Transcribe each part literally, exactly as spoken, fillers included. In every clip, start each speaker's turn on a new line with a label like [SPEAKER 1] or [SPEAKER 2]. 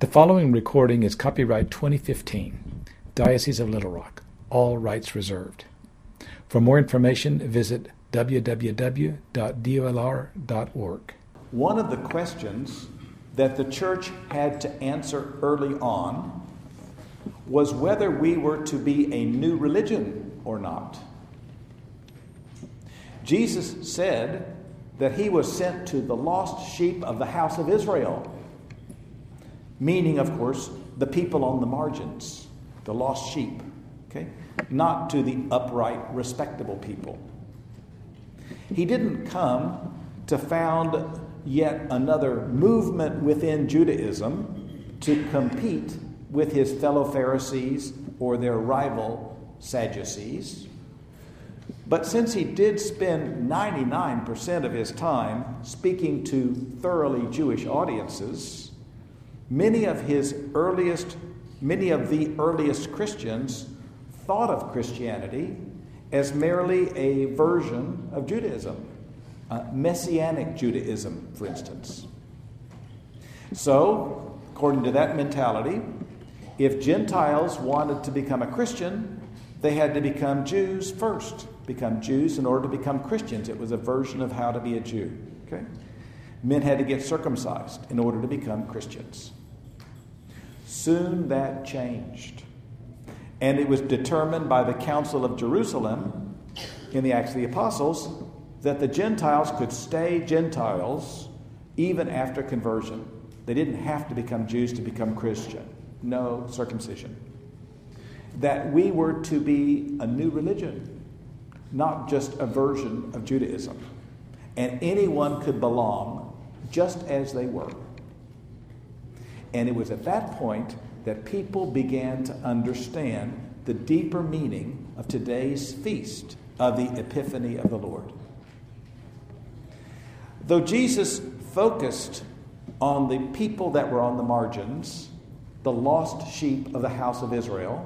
[SPEAKER 1] The following recording is copyright twenty fifteen, Diocese of Little Rock, all rights reserved. For more information, visit w w w dot d o l r dot org.
[SPEAKER 2] One of the questions that the church had to answer early on was whether we were to be a new religion or not. Jesus said that he was sent to the lost sheep of the house of Israel, meaning, of course, the people on the margins, the lost sheep, okay? Not to the upright, respectable people. He didn't come to found yet another movement within Judaism to compete with his fellow Pharisees or their rival Sadducees. But since he did spend ninety-nine percent of his time speaking to thoroughly Jewish audiences, many of his earliest, many of the earliest Christians thought of Christianity as merely a version of Judaism, uh, Messianic Judaism, for instance. So, according to that mentality, if Gentiles wanted to become a Christian, they had to become Jews first, become Jews in order to become Christians. It was a version of how to be a Jew. Okay? Men had to get circumcised in order to become Christians. Soon that changed. And it was determined by the Council of Jerusalem in the Acts of the Apostles that the Gentiles could stay Gentiles even after conversion. They didn't have to become Jews to become Christian. No circumcision. That we were to be a new religion, not just a version of Judaism. And anyone could belong just as they were. And it was at that point that people began to understand the deeper meaning of today's feast of the Epiphany of the Lord. Though Jesus focused on the people that were on the margins, the lost sheep of the house of Israel,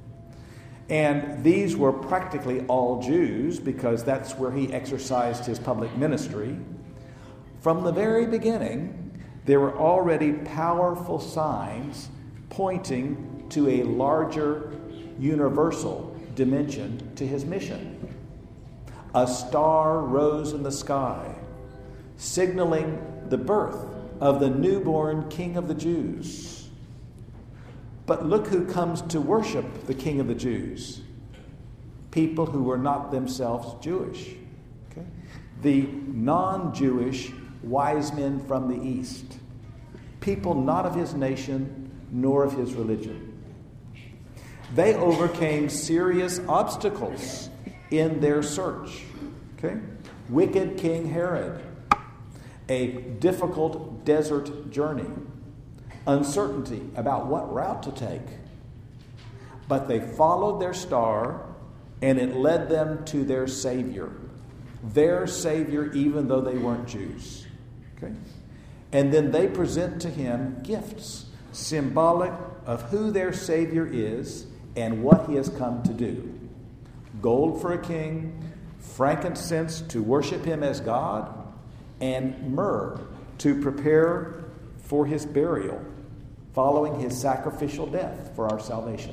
[SPEAKER 2] and these were practically all Jews because that's where he exercised his public ministry, from the very beginning, there were already powerful signs pointing to a larger universal dimension to his mission. A star rose in the sky, signaling the birth of the newborn King of the Jews. But look who comes to worship the King of the Jews. People who were not themselves Jewish. Okay? The non-Jewish wise men from the East. People not of his nation nor of his religion. They overcame serious obstacles in their search. Okay? Wicked King Herod. A difficult desert journey. Uncertainty about what route to take. But they followed their star, and it led them to their Savior. Their Savior, even though they weren't Jews. Okay? And then they present to him gifts, symbolic of who their Savior is and what he has come to do. Gold for a king, frankincense to worship him as God, and myrrh to prepare for his burial, following his sacrificial death for our salvation.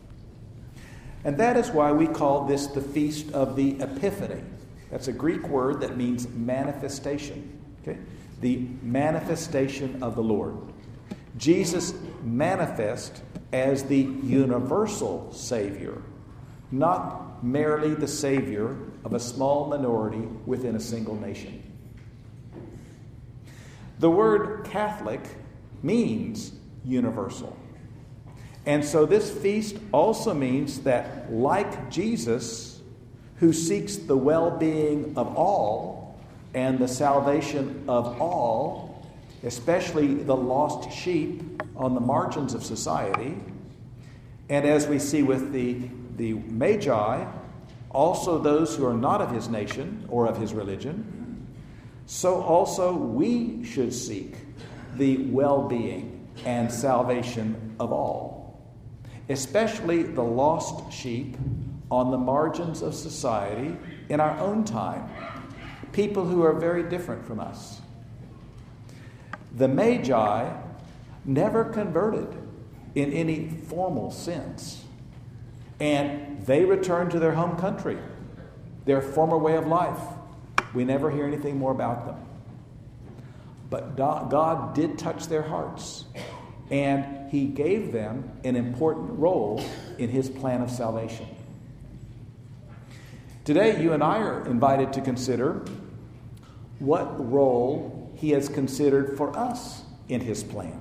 [SPEAKER 2] And that is why we call this the Feast of the Epiphany. That's a Greek word that means manifestation. Okay? The manifestation of the Lord. Jesus manifest as the universal Savior, not merely the Savior of a small minority within a single nation. The word Catholic means universal. And so this feast also means that, like Jesus, who seeks the well-being of all and the salvation of all, especially the lost sheep on the margins of society, and as we see with the, the Magi, also those who are not of his nation or of his religion, so also we should seek the well-being and salvation of all, especially the lost sheep on the margins of society in our own time, people who are very different from us. The Magi never converted in any formal sense. And they returned to their home country, their former way of life. We never hear anything more about them. But God did touch their hearts, and he gave them an important role in his plan of salvation. Today, you and I are invited to consider what role he has considered for us in his plan.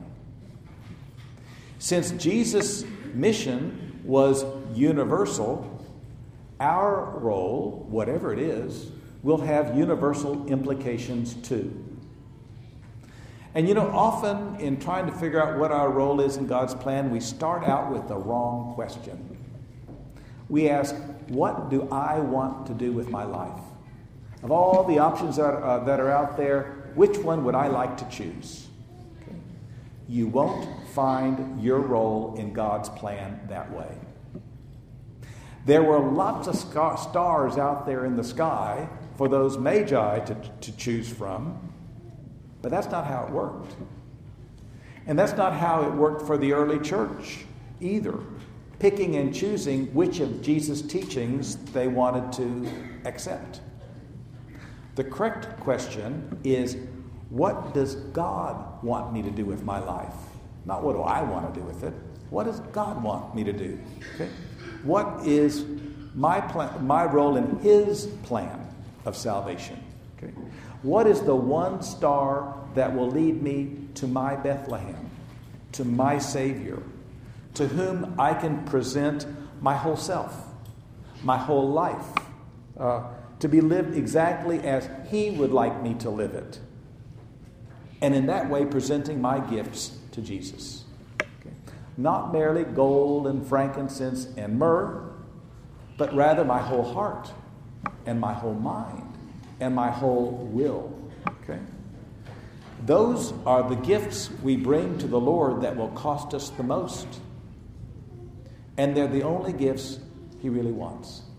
[SPEAKER 2] Since Jesus' mission was universal, our role, whatever it is, will have universal implications too. And you know, often in trying to figure out what our role is in God's plan, we start out with the wrong question. We ask, what do I want to do with my life? Of all the options that are, uh, that are out there, which one would I like to choose? Okay. You won't find your role in God's plan that way. There were lots of scar- stars out there in the sky for those magi to, to choose from, but that's not how it worked. And that's not how it worked for the early church either, picking and choosing which of Jesus' teachings they wanted to accept. The correct question is, what does God want me to do with my life? Not what do I want to do with it. What does God want me to do? Okay? What is my plan, my role in his plan of salvation? Okay? What is the one star that will lead me to my Bethlehem, to my Savior, to whom I can present my whole self, my whole life, uh, to be lived exactly as he would like me to live it. And in that way, presenting my gifts to Jesus. Okay? Not merely gold and frankincense and myrrh, but rather my whole heart and my whole mind and my whole will. Okay? Those are the gifts we bring to the Lord that will cost us the most. And they're the only gifts he really wants.